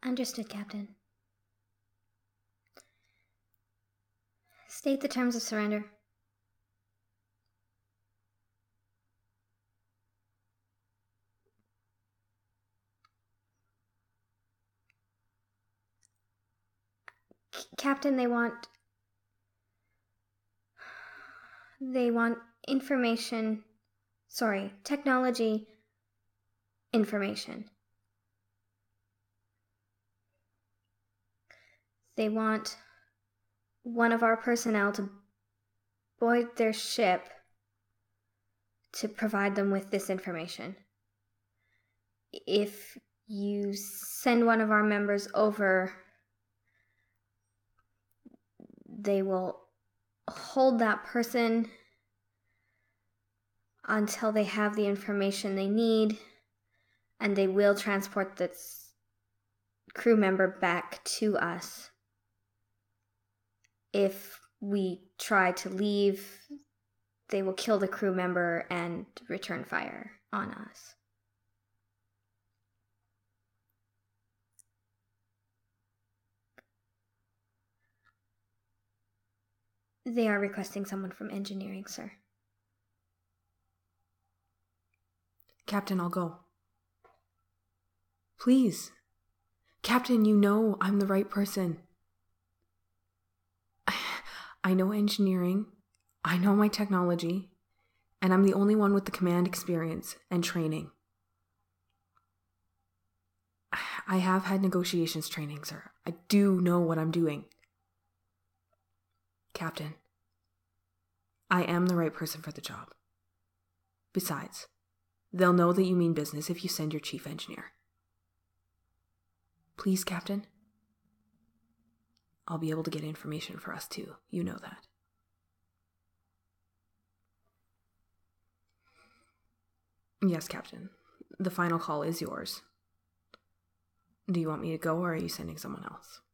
Understood, Captain. State the terms of surrender. Captain, they want information. Sorry, technology information. They want one of our personnel to board their ship to provide them with this information. If you send one of our members over, they will hold that person until they have the information they need, and they will transport this crew member back to us. If we try to leave, they will kill the crew member and return fire on us. They are requesting someone from engineering, sir. Captain, I'll go. Please. Captain, you know I'm the right person. I know engineering, I know my technology, and I'm the only one with the command experience and training. I have had negotiations training, sir. I do know what I'm doing. Captain, I am the right person for the job. Besides, they'll know that you mean business if you send your chief engineer. Please, Captain. I'll be able to get information for us too. You know that. Yes, Captain. The final call is yours. Do you want me to go, or are you sending someone else?